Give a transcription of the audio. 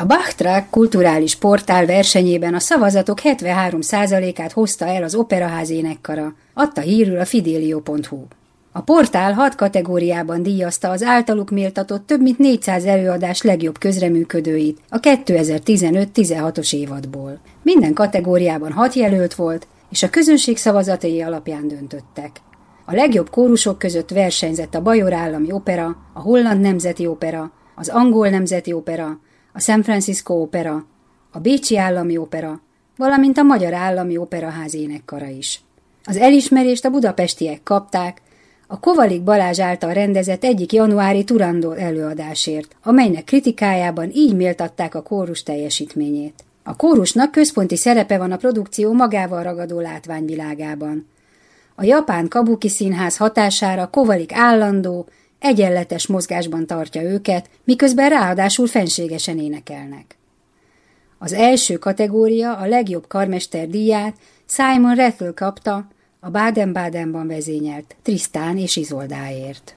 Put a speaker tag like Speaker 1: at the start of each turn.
Speaker 1: A Bachtrag kulturális portál versenyében a szavazatok 73%-át hozta el az Operaház énekkara, adta hírül a fidelio.hu. A portál 6 kategóriában díjazta az általuk méltatott több mint 400 előadás legjobb közreműködőit a 2015-16-os évadból. Minden kategóriában 6 jelölt volt, és a közönség szavazatai alapján döntöttek. A legjobb kórusok között versenyzett a Bajor Állami Opera, a Holland Nemzeti Opera, az Angol Nemzeti Opera, a San Francisco Opera, a Bécsi Állami Opera, valamint a Magyar Állami Operaház énekkara is. Az elismerést a budapestiek kapták a Kovalik Balázs által rendezett egyik januári Turandot előadásért, amelynek kritikájában így méltatták a kórus teljesítményét. A kórusnak központi szerepe van a produkció magával ragadó látványvilágában. A japán Kabuki Színház hatására Kovalik állandó, egyenletes mozgásban tartja őket, miközben ráadásul fenségesen énekelnek. Az első kategória, a legjobb karmester díját Simon Rattle kapta a Baden-Badenban vezényelt Tristan és Izoldáért.